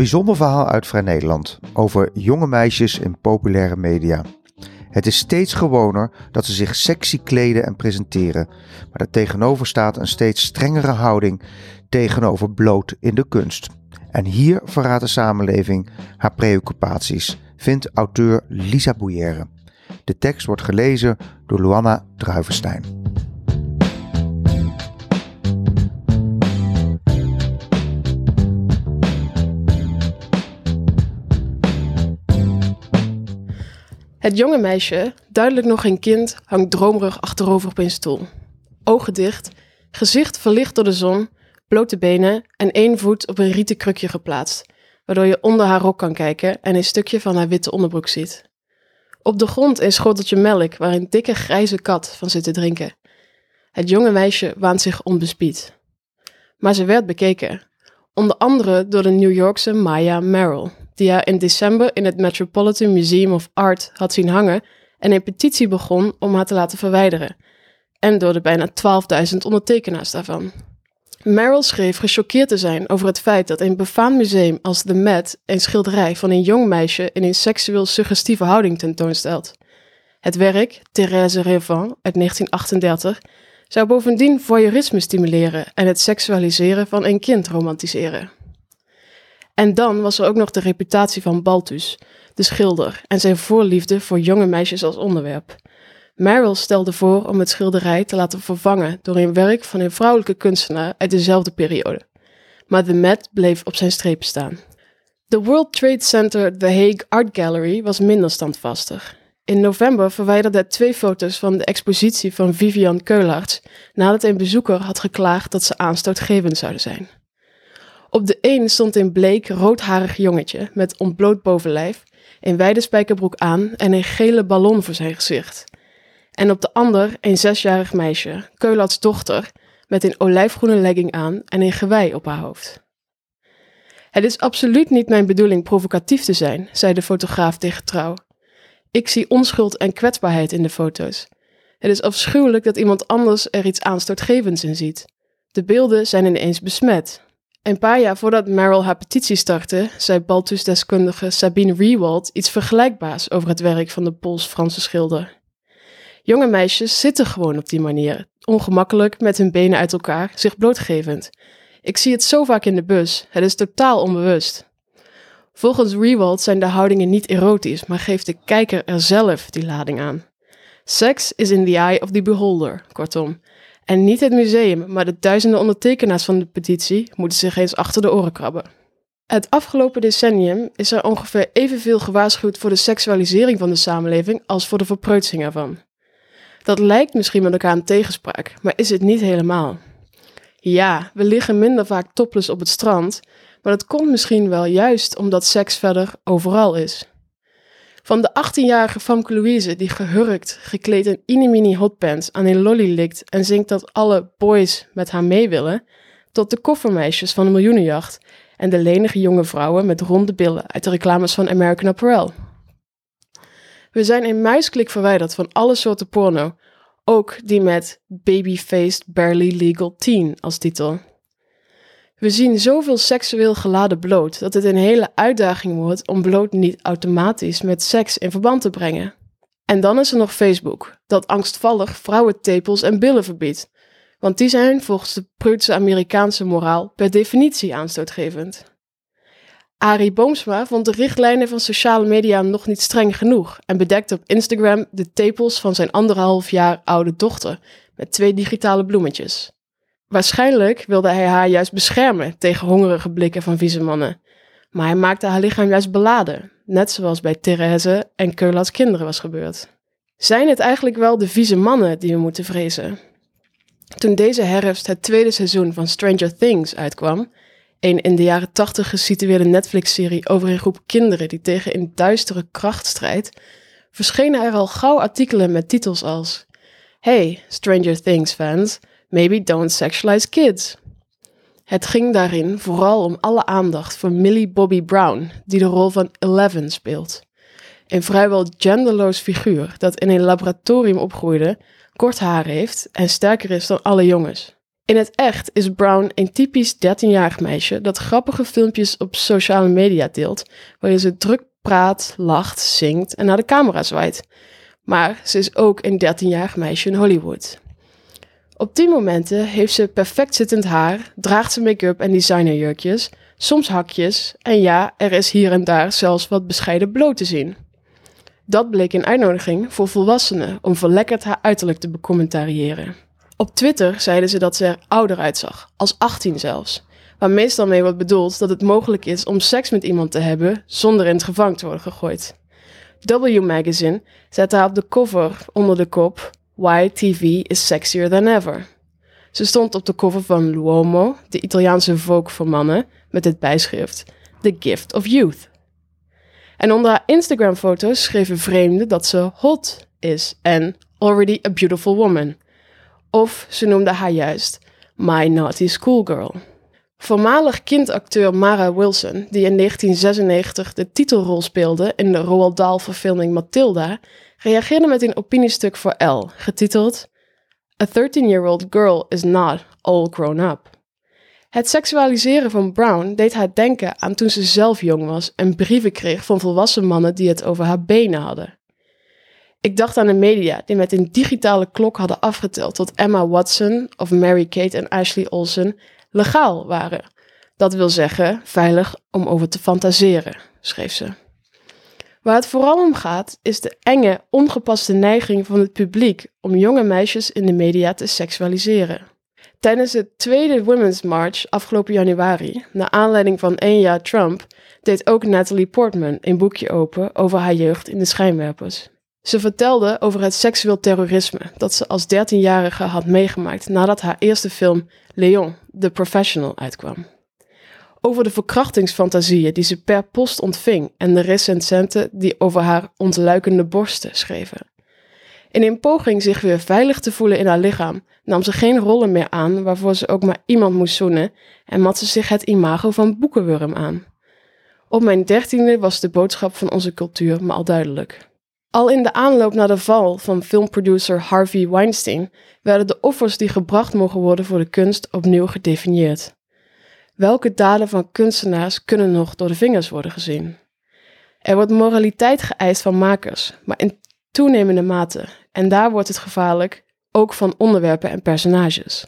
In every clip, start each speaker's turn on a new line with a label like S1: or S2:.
S1: bijzonder verhaal uit Vrij Nederland over jonge meisjes in populaire media. Het is steeds gewoner dat ze zich sexy kleden en presenteren, maar daartegenover staat een steeds strengere houding tegenover bloot in de kunst. En hier verraadt de samenleving haar preoccupaties, vindt auteur Lisa Bouyère. De tekst wordt gelezen door Luanna Druivenstein.
S2: Het jonge meisje, duidelijk nog geen kind, hangt dromerig achterover op een stoel. Ogen dicht, gezicht verlicht door de zon, blote benen en 1 voet op een rieten krukje geplaatst, waardoor je onder haar rok kan kijken en een stukje van haar witte onderbroek ziet. Op de grond een schoteltje melk waar een dikke grijze kat van zit te drinken. Het jonge meisje waant zich onbespied. Maar ze werd bekeken, onder andere door de New Yorkse Maya Merrill, die haar in december in het Metropolitan Museum of Art had zien hangen en een petitie begon om haar te laten verwijderen. En door de bijna 12.000 ondertekenaars daarvan. Merrill schreef gechoqueerd te zijn over het feit dat een befaamd museum als The Met een schilderij van een jong meisje in een seksueel suggestieve houding tentoonstelt. Het werk, Thérèse Révent uit 1938, zou bovendien voyeurisme stimuleren en het seksualiseren van een kind romantiseren. En dan was er ook nog de reputatie van Balthus, de schilder, en zijn voorliefde voor jonge meisjes als onderwerp. Merrill stelde voor om het schilderij te laten vervangen door een werk van een vrouwelijke kunstenaar uit dezelfde periode. Maar The Met bleef op zijn strepen staan. De World Trade Center The Hague Art Gallery was minder standvastig. In november verwijderde het 2 foto's van de expositie van Vivian Keularts nadat een bezoeker had geklaagd dat ze aanstootgevend zouden zijn. Op de een stond een bleek, roodharig jongetje met ontbloot bovenlijf, een wijde spijkerbroek aan en een gele ballon voor zijn gezicht. En op de ander een 6-jarig meisje, Keularts dochter, met een olijfgroene legging aan en een gewei op haar hoofd. Het is absoluut niet mijn bedoeling provocatief te zijn, zei de fotograaf tegen Trouw. Ik zie onschuld en kwetsbaarheid in de foto's. Het is afschuwelijk dat iemand anders er iets aanstootgevends in ziet. De beelden zijn ineens besmet. Een paar jaar voordat Merrill haar petitie startte, zei Balthus-deskundige Sabine Riewald iets vergelijkbaars over het werk van de Pools-Franse schilder. Jonge meisjes zitten gewoon op die manier, ongemakkelijk met hun benen uit elkaar, zich blootgevend. Ik zie het zo vaak in de bus, het is totaal onbewust. Volgens Riewald zijn de houdingen niet erotisch, maar geeft de kijker er zelf die lading aan. Sex is in the eye of the beholder, kortom. En niet het museum, maar de duizenden ondertekenaars van de petitie moeten zich eens achter de oren krabben. Het afgelopen decennium is er ongeveer evenveel gewaarschuwd voor de seksualisering van de samenleving als voor de verpreutsing ervan. Dat lijkt misschien met elkaar een tegenspraak, maar is het niet helemaal. Ja, we liggen minder vaak topless op het strand, maar dat komt misschien wel juist omdat seks verder overal is. Van de 18-jarige Famke Louise die gehurkt, gekleed in mini hotpants aan een lolly likt en zingt dat alle boys met haar mee willen, tot de koffermeisjes van de miljoenenjacht en de lenige jonge vrouwen met ronde billen uit de reclames van American Apparel. We zijn een muisklik verwijderd van alle soorten porno, ook die met Baby-Faced Barely Legal Teen als titel. We zien zoveel seksueel geladen bloot dat het een hele uitdaging wordt om bloot niet automatisch met seks in verband te brengen. En dan is er nog Facebook, dat angstvallig vrouwentepels en billen verbiedt, want die zijn volgens de preutse Amerikaanse moraal per definitie aanstootgevend. Arie Boomsma vond de richtlijnen van sociale media nog niet streng genoeg en bedekte op Instagram de tepels van zijn 1,5 jaar oude dochter met 2 digitale bloemetjes. Waarschijnlijk wilde hij haar juist beschermen tegen hongerige blikken van vieze mannen. Maar hij maakte haar lichaam juist beladen, net zoals bij Thérèse en Keularts kinderen was gebeurd. Zijn het eigenlijk wel de vieze mannen die we moeten vrezen? Toen deze herfst het 2e seizoen van Stranger Things uitkwam, een in de jaren 80 gesitueerde Netflix-serie over een groep kinderen die tegen een duistere kracht strijdt, verschenen er al gauw artikelen met titels als Hey, Stranger Things fans, maybe don't sexualize kids. Het ging daarin vooral om alle aandacht voor Millie Bobby Brown, die de rol van Eleven speelt. Een vrijwel genderloos figuur dat in een laboratorium opgroeide, kort haar heeft en sterker is dan alle jongens. In het echt is Brown een typisch 13-jarig meisje dat grappige filmpjes op sociale media deelt, waarin ze druk praat, lacht, zingt en naar de camera zwaait. Maar ze is ook een 13-jarig meisje in Hollywood. Op die momenten heeft ze perfect zittend haar, draagt ze make-up en designerjurkjes, soms hakjes en ja, er is hier en daar zelfs wat bescheiden bloot te zien. Dat bleek een uitnodiging voor volwassenen om verlekkerd haar uiterlijk te becommentariëren. Op Twitter zeiden ze dat ze er ouder uitzag, als 18 zelfs, waar meestal mee wordt bedoeld dat het mogelijk is om seks met iemand te hebben zonder in het gevangen te worden gegooid. W Magazine zette haar op de cover onder de kop Why TV is sexier than ever. Ze stond op de cover van L'Uomo, de Italiaanse Vogue voor mannen, met het bijschrift The Gift of Youth. En onder haar Instagram-foto's schreven vreemden dat ze hot is en already a beautiful woman. Of ze noemde haar juist My Naughty Schoolgirl. Voormalig kindacteur Mara Wilson, die in 1996 de titelrol speelde in de Roald Dahl-verfilming Matilda, reageerde met een opiniestuk voor Elle, getiteld A 13-year-old girl is not all grown up. Het seksualiseren van Brown deed haar denken aan toen ze zelf jong was en brieven kreeg van volwassen mannen die het over haar benen hadden. Ik dacht aan de media die met een digitale klok hadden afgeteld tot Emma Watson of Mary-Kate en Ashley Olsen legaal waren. Dat wil zeggen, veilig om over te fantaseren, schreef ze. Waar het vooral om gaat, is de enge, ongepaste neiging van het publiek om jonge meisjes in de media te seksualiseren. Tijdens de tweede Women's March afgelopen januari, naar aanleiding van 1 jaar Trump, deed ook Natalie Portman een boekje open over haar jeugd in de schijnwerpers. Ze vertelde over het seksueel terrorisme dat ze als 13-jarige had meegemaakt nadat haar eerste film Léon, The Professional, uitkwam. Over de verkrachtingsfantasieën die ze per post ontving en de recensenten die over haar ontluikende borsten schreven. In een poging zich weer veilig te voelen in haar lichaam nam ze geen rollen meer aan waarvoor ze ook maar iemand moest zoenen en mat ze zich het imago van boekenwurm aan. Op mijn 13e was de boodschap van onze cultuur me al duidelijk. Al in de aanloop naar de val van filmproducer Harvey Weinstein werden de offers die gebracht mogen worden voor de kunst opnieuw gedefinieerd. Welke daden van kunstenaars kunnen nog door de vingers worden gezien? Er wordt moraliteit geëist van makers, maar in toenemende mate, en daar wordt het gevaarlijk, ook van onderwerpen en personages.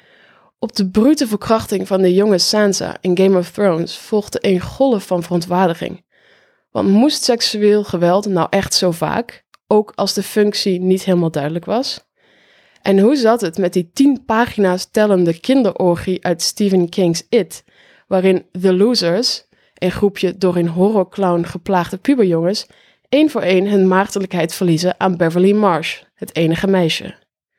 S2: Op de brute verkrachting van de jonge Sansa in Game of Thrones volgde een golf van verontwaardiging. Want moest seksueel geweld nou echt zo vaak, ook als de functie niet helemaal duidelijk was? En hoe zat het met die 10 pagina's tellende kinderorgie uit Stephen King's It, waarin The Losers, een groepje door een horrorclown geplaagde puberjongens, 1 voor 1 hun maagdelijkheid verliezen aan Beverly Marsh, het enige meisje.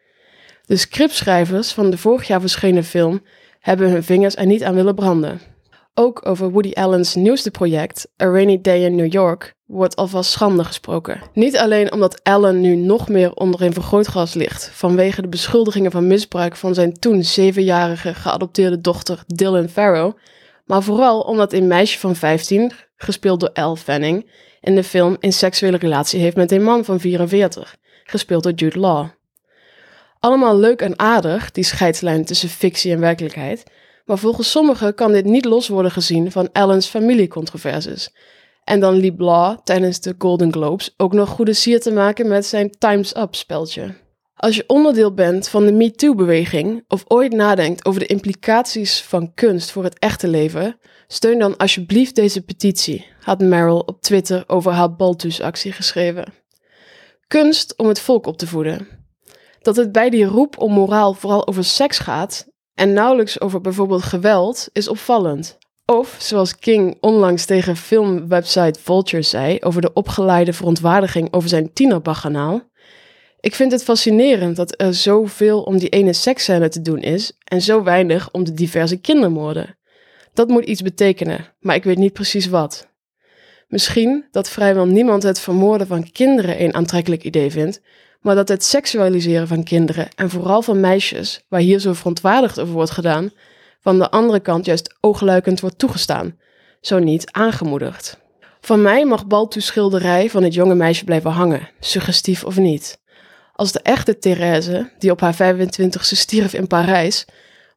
S2: De scriptschrijvers van de vorig jaar verschenen film hebben hun vingers er niet aan willen branden. Ook over Woody Allen's nieuwste project, A Rainy Day in New York, wordt alvast schande gesproken. Niet alleen omdat Allen nu nog meer onder een vergrootglas ligt vanwege de beschuldigingen van misbruik van zijn toen 7-jarige geadopteerde dochter Dylan Farrow, maar vooral omdat een meisje van 15, gespeeld door Elle Fanning, in de film een seksuele relatie heeft met een man van 44, gespeeld door Jude Law. Allemaal leuk en aardig, die scheidslijn tussen fictie en werkelijkheid, maar volgens sommigen kan dit niet los worden gezien van Allens familiecontroverses. En dan liep Law tijdens de Golden Globes ook nog goede sier te maken met zijn Time's Up speldje. Als je onderdeel bent van de MeToo-beweging of ooit nadenkt over de implicaties van kunst voor het echte leven, steun dan alsjeblieft deze petitie, had Meryl op Twitter over haar Balthus-actie geschreven. Kunst om het volk op te voeden. Dat het bij die roep om moraal vooral over seks gaat en nauwelijks over bijvoorbeeld geweld is opvallend. Of, zoals King onlangs tegen filmwebsite Vulture zei over de opgeleide verontwaardiging over zijn tienerbaganaal. Ik vind het fascinerend dat er zoveel om die ene seksscène te doen is en zo weinig om de diverse kindermoorden. Dat moet iets betekenen, maar ik weet niet precies wat. Misschien dat vrijwel niemand het vermoorden van kinderen een aantrekkelijk idee vindt, maar dat het seksualiseren van kinderen en vooral van meisjes, waar hier zo verontwaardigd over wordt gedaan, van de andere kant juist oogluikend wordt toegestaan, zo niet aangemoedigd. Van mij mag Balthus' schilderij van het jonge meisje blijven hangen, suggestief of niet. Als de echte Thérèse, die op haar 25e stierf in Parijs,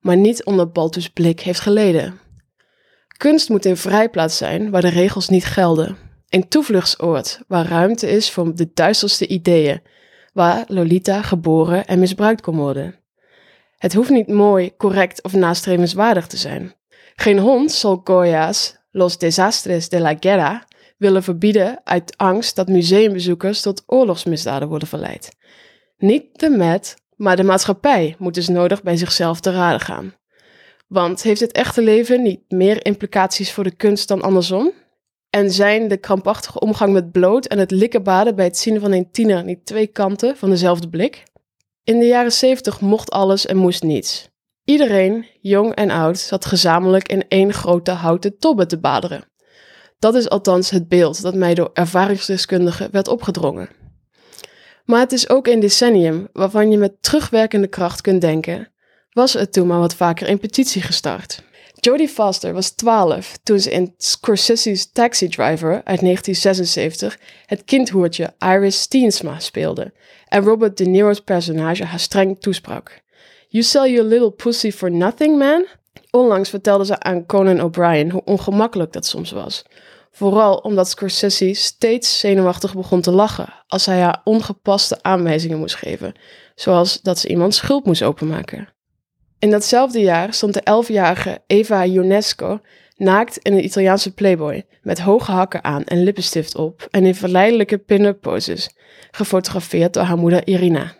S2: maar niet onder Balthus' blik heeft geleden. Kunst moet een vrijplaats zijn waar de regels niet gelden. Een toevluchtsoord waar ruimte is voor de duisterste ideeën, waar Lolita geboren en misbruikt kon worden. Het hoeft niet mooi, correct of nastrevenswaardig te zijn. Geen hond zal Goya's Los Desastres de la Guerra willen verbieden uit angst dat museumbezoekers tot oorlogsmisdaden worden verleid. Niet de Met, maar de maatschappij moet dus nodig bij zichzelf te raden gaan. Want heeft het echte leven niet meer implicaties voor de kunst dan andersom? En zijn de krampachtige omgang met bloot en het likkenbaden bij het zien van een tiener niet twee kanten van dezelfde blik? In de jaren 70 mocht alles en moest niets. Iedereen, jong en oud, zat gezamenlijk in één grote houten tobbe te baderen. Dat is althans het beeld dat mij door ervaringsdeskundigen werd opgedrongen. Maar het is ook een decennium waarvan je met terugwerkende kracht kunt denken, was er toen maar wat vaker een petitie gestart. Jodie Foster was 12 toen ze in Scorsese's Taxi Driver uit 1976 het kindhoertje Iris Steensma speelde en Robert De Niro's personage haar streng toesprak. You sell your little pussy for nothing, man? Onlangs vertelde ze aan Conan O'Brien hoe ongemakkelijk dat soms was. Vooral omdat Scorsese steeds zenuwachtig begon te lachen als hij haar ongepaste aanwijzingen moest geven, zoals dat ze iemands schulp moest openmaken. In datzelfde jaar stond de 11-jarige Eva Ionesco naakt in een Italiaanse Playboy, met hoge hakken aan en lippenstift op en in verleidelijke pin-up poses, gefotografeerd door haar moeder Irina.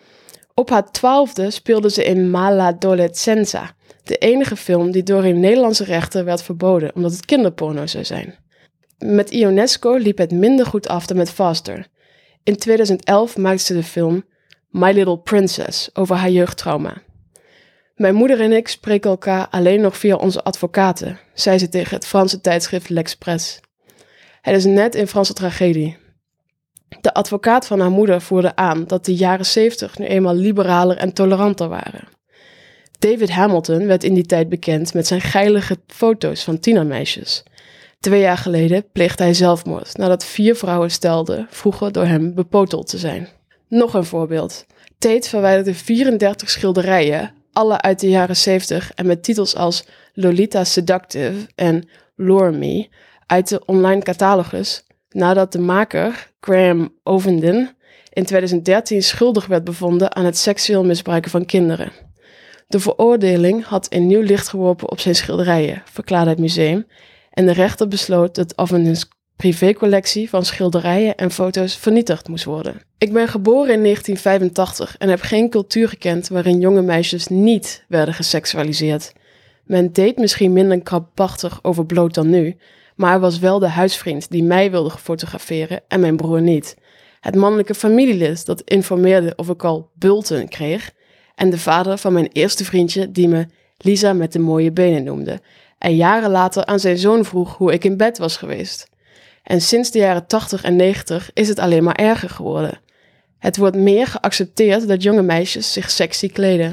S2: Op haar 12e speelde ze in Maladolescenza, de enige film die door een Nederlandse rechter werd verboden omdat het kinderporno zou zijn. Met Ionesco liep het minder goed af dan met Foster. In 2011 maakte ze de film My Little Princess over haar jeugdtrauma. Mijn moeder en ik spreken elkaar alleen nog via onze advocaten, zei ze tegen het Franse tijdschrift L'Express. Het is net een Franse tragedie. De advocaat van haar moeder voerde aan dat de jaren 70 nu eenmaal liberaler en toleranter waren. David Hamilton werd in die tijd bekend met zijn geilige foto's van tienermeisjes. 2 jaar geleden pleegde hij zelfmoord nadat 4 vrouwen stelden vroeger door hem bepoteld te zijn. Nog een voorbeeld. Tate verwijderde 34 schilderijen, alle uit de jaren 70 en met titels als Lolita Seductive en Lure Me, uit de online catalogus, nadat de maker, Graham Ovenden, in 2013 schuldig werd bevonden aan het seksueel misbruiken van kinderen. De veroordeling had een nieuw licht geworpen op zijn schilderijen, verklaarde het museum, en de rechter besloot dat Ovendens privécollectie van schilderijen en foto's vernietigd moest worden. Ik ben geboren in 1985 en heb geen cultuur gekend waarin jonge meisjes niet werden geseksualiseerd. Men deed misschien minder krampachtig over bloot dan nu, maar er was wel de huisvriend die mij wilde fotograferen en mijn broer niet. Het mannelijke familielid dat informeerde of ik al bulten kreeg en de vader van mijn eerste vriendje die me Lisa met de mooie benen noemde en jaren later aan zijn zoon vroeg hoe ik in bed was geweest. En sinds de jaren 80 en 90 is het alleen maar erger geworden. Het wordt meer geaccepteerd dat jonge meisjes zich sexy kleden.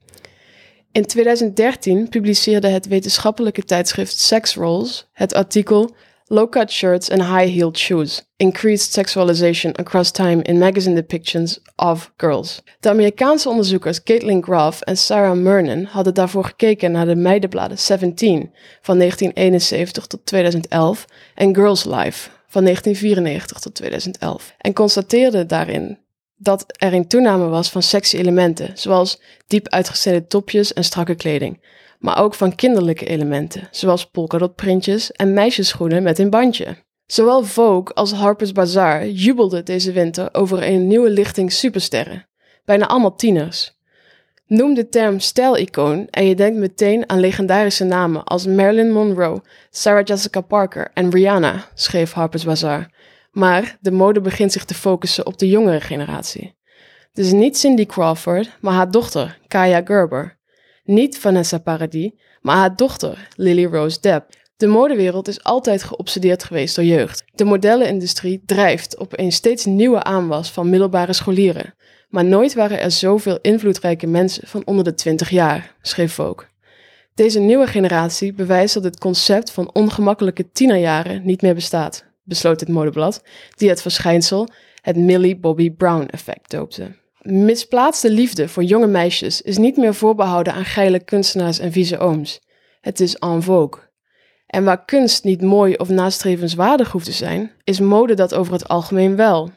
S2: In 2013 publiceerde het wetenschappelijke tijdschrift Sex Roles het artikel Low-cut shirts and high-heeled shoes. Increased sexualization across time in magazine depictions of girls. De Amerikaanse onderzoekers Caitlin Graff en Sarah Mernon hadden daarvoor gekeken naar de meidenbladen 17 van 1971 tot 2011 en Girls Life van 1994 tot 2011 en constateerden daarin dat er een toename was van sexy elementen, zoals diep uitgesneden topjes en strakke kleding, maar ook van kinderlijke elementen, zoals polkadotprintjes en meisjesschoenen met een bandje. Zowel Vogue als Harper's Bazaar jubelden deze winter over een nieuwe lichting supersterren, bijna allemaal tieners. Noem de term stijlicoon en je denkt meteen aan legendarische namen als Marilyn Monroe, Sarah Jessica Parker en Rihanna, schreef Harper's Bazaar. Maar de mode begint zich te focussen op de jongere generatie. Dus niet Cindy Crawford, maar haar dochter, Kaia Gerber. Niet Vanessa Paradis, maar haar dochter, Lily Rose Depp. De modewereld is altijd geobsedeerd geweest door jeugd. De modellenindustrie drijft op een steeds nieuwe aanwas van middelbare scholieren. Maar nooit waren er zoveel invloedrijke mensen van onder de 20 jaar, schreef Vogue. Deze nieuwe generatie bewijst dat het concept van ongemakkelijke tienerjaren niet meer bestaat, besloot het modeblad, die het verschijnsel het Millie Bobby Brown effect doopte. Misplaatste liefde voor jonge meisjes is niet meer voorbehouden aan geile kunstenaars en vieze ooms. Het is en vogue. En waar kunst niet mooi of nastrevenswaardig hoeft te zijn, is mode dat over het algemeen wel.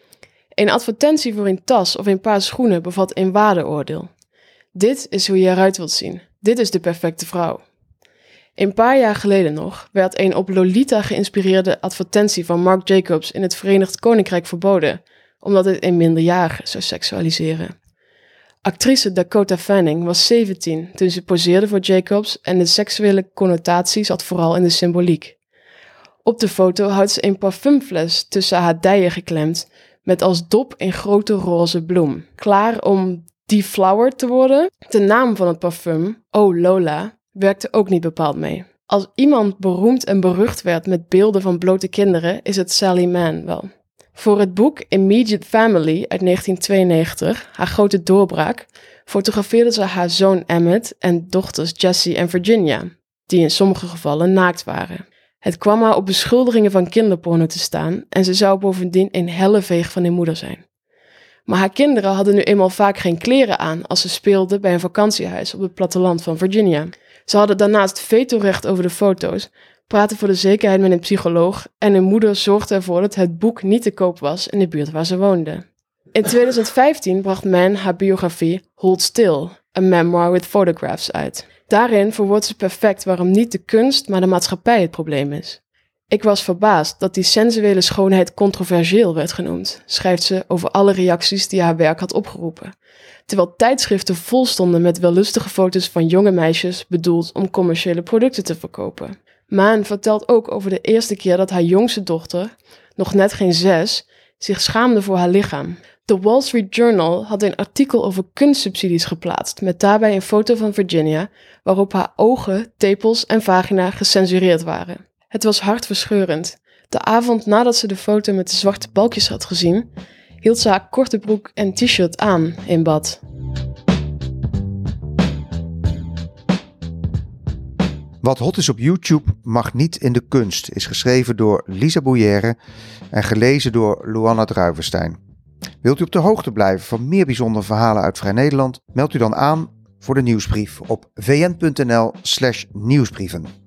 S2: Een advertentie voor een tas of een paar schoenen bevat een waardeoordeel. Dit is hoe je eruit wilt zien. Dit is de perfecte vrouw. Een paar jaar geleden nog werd een op Lolita geïnspireerde advertentie van Marc Jacobs in het Verenigd Koninkrijk verboden, omdat het een minderjarige zou seksualiseren. Actrice Dakota Fanning was 17 toen ze poseerde voor Jacobs en de seksuele connotatie zat vooral in de symboliek. Op de foto houdt ze een parfumfles tussen haar dijen geklemd met als dop een grote roze bloem. Klaar om deflowered te worden? De naam van het parfum, Oh Lola, werkte ook niet bepaald mee. Als iemand beroemd en berucht werd met beelden van blote kinderen, is het Sally Mann wel. Voor het boek Immediate Family uit 1992, haar grote doorbraak, fotografeerde ze haar zoon Emmett en dochters Jessie en Virginia, die in sommige gevallen naakt waren. Het kwam haar op beschuldigingen van kinderporno te staan en ze zou bovendien een helleveeg van hun moeder zijn. Maar haar kinderen hadden nu eenmaal vaak geen kleren aan als ze speelden bij een vakantiehuis op het platteland van Virginia. Ze hadden daarnaast vetorecht over de foto's, praatten voor de zekerheid met een psycholoog en hun moeder zorgde ervoor dat het boek niet te koop was in de buurt waar ze woonden. In 2015 bracht Mann haar biografie Hold Still, a memoir with photographs uit. Daarin verwoordt ze perfect waarom niet de kunst, maar de maatschappij het probleem is. Ik was verbaasd dat die sensuele schoonheid controversieel werd genoemd, schrijft ze over alle reacties die haar werk had opgeroepen. Terwijl tijdschriften vol stonden met wellustige foto's van jonge meisjes bedoeld om commerciële producten te verkopen. Mann vertelt ook over de eerste keer dat haar jongste dochter, nog net geen 6, zich schaamde voor haar lichaam. De Wall Street Journal had een artikel over kunstsubsidies geplaatst, met daarbij een foto van Virginia, waarop haar ogen, tepels en vagina gecensureerd waren. Het was hartverscheurend. De avond nadat ze de foto met de zwarte balkjes had gezien, hield ze haar korte broek en t-shirt aan in bad.
S1: Wat hot is op YouTube mag niet in de kunst is geschreven door Lisa Bouyère en gelezen door Luanna Druivenstein. Wilt u op de hoogte blijven van meer bijzondere verhalen uit Vrij Nederland? Meld u dan aan voor de nieuwsbrief op vn.nl/nieuwsbrieven.